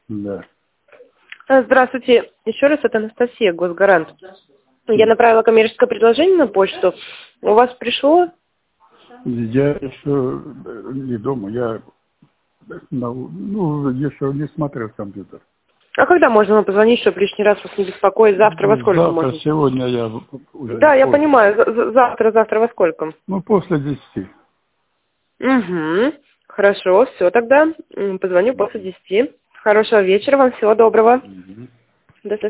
Да. Здравствуйте. Еще раз, это Анастасия, Госгарант. Я направила коммерческое предложение на почту. У вас пришло? Я еще не дома, я еще не смотрел компьютер. А когда можно вам позвонить, чтобы лишний раз вас не беспокоить? Завтра во сколько Завтра, можно? сегодня я уже Да, я позже. понимаю. Завтра во сколько? Ну, после 10. Угу. Хорошо, все тогда. Позвоню после 10. Хорошего вечера вам, всего доброго. Мгм. До свидания.